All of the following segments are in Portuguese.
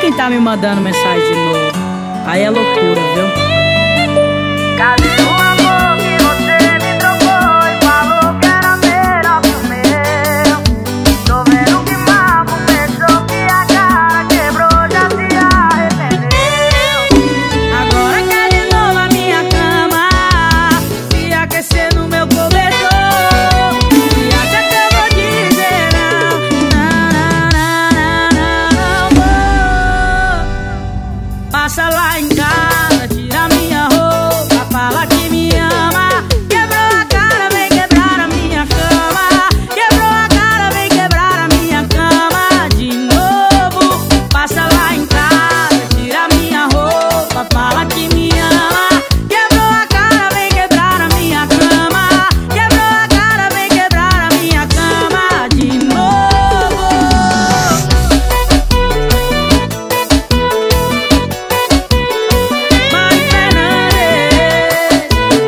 quem tá me mandando mensagem de novo. Aí é loucura, viu? Cadê o amor que você me trocou e falou que era melhor que o meu? Tô vendo que mal começou, que a cara quebrou, já se arrependeu. Agora quer de novo a minha cama, se aquecer no meu cobertor. E acha que eu vou dizer não. Passa lá em casa, tira minha roupa, fala que me ama. Quebrou a cara, vem quebrar a minha cama. Quebrou a cara, vem quebrar a minha cama de novo. Passa lá em casa, tira minha roupa, fala que me ama. Quebrou a cara, vem quebrar a minha cama. Quebrou a cara, vem quebrar a minha cama de novo. Mari Fernandes,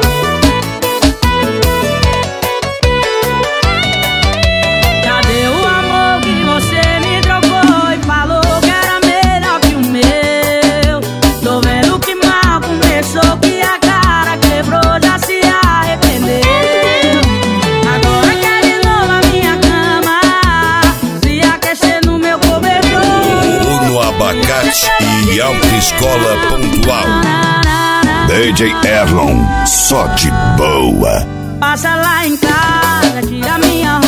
cadê o amor que você me trocou e falou que era melhor que o meu? Tô vendo que mal começou, que a cara quebrou, já se arrependeu. Agora quer de novo a minha cama, se aquecer no meu cobertor. No Abacate e Autoescola Pontual. DJ Erlon, só de boa. Passa lá em casa, tira minha